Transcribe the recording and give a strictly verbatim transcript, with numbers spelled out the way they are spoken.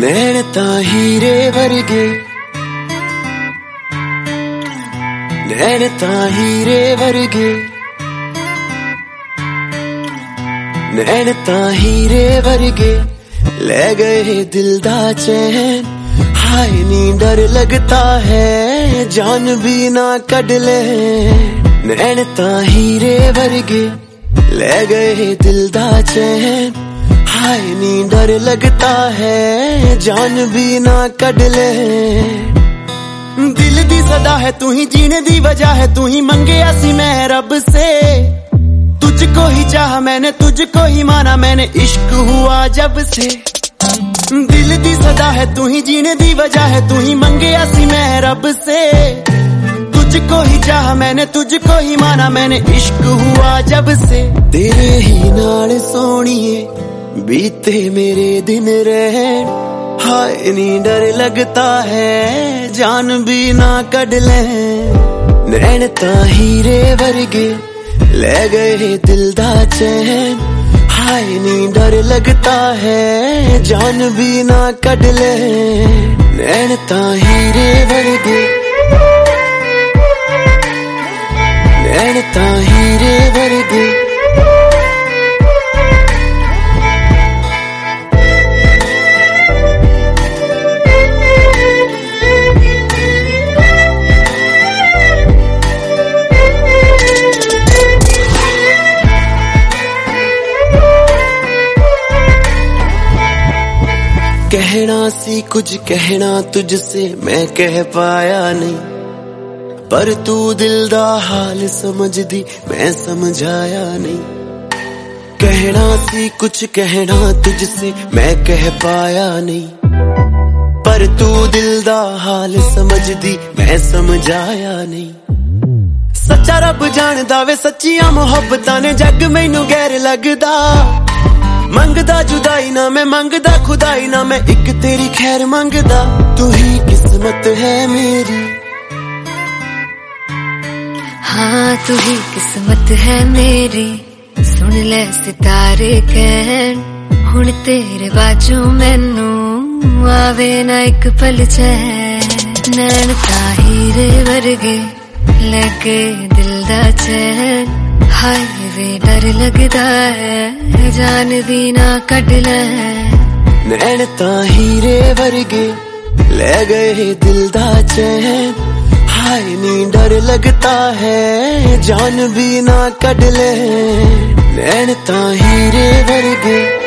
नैन तां हीरे वर्गे, नैन तां हीरे वर्गे, नैन तां हीरे वर्गे, ले गए दिल दा चैन। हाय नी डर लगता है जान भी ना कढ ले। नैन तां हीरे वर्गे, ले गए दिल दा चैन। हाय नी डर लगता है जान भी ना कढ ले। दिल दी सदा है तू ही, जीने दी वजह है तू ही, मंगया सी मैं रब से। तुझको ही चाहा मैंने, तुझको ही माना मैंने, इश्क हुआ जब से। दिल दी सदा है तू ही, जीने दी वजह है तू ही, मंगया सी मैं रब से। तुझको ही चाहा मैंने, तुझको ही माना मैंने, इश्क हुआ जब से। तेरे ही नाल सोनिए बीते मेरे दिन रहन। हाय नी डर लगता है जान भी ना कढ ले। नैन तां हीरे वर्गे, ले गए दिल दा चैन। हाय नी डर लगता है जान भी ना कढ ले। नैन तां हीरे वर्गे, नैन तां हीरे वर्गे। कहना सी कुछ कहना तुझसे मैं कह पाया नहीं, पर तू दिल दा हाल समझ दी मैं समझाया नहीं। कहना सी कुछ कहना तुझसे मैं कह पाया नहीं, पर तू दिल दा हाल समझ दी मैं समझाया नहीं। सच्चा रब जानदा वे सच्चियां मुहब्बतां ने, जग मैनू गैर लगदा। मंगदा जुदाई ना मैं, मंगदा खुदाई ना मैं, एक तेरी खैर मंगदा। तू ही किस्मत है मेरी, हाँ तू ही किस्मत है मेरी। सुन ले सितारे कहन, हुण तेरे बाजू मैनू आवे ना एक पल चैन। नैन तां हीरे वर्गे, लगे दिल दा चैन। हाय वे डर लगदा है जान भी ना कढ ले। नैन तां हीरे वर्गे, ले गए दिल दा चैन। हाय नी डर लगता है जान भी ना कढ ले। नैन तां हीरे वर्गे।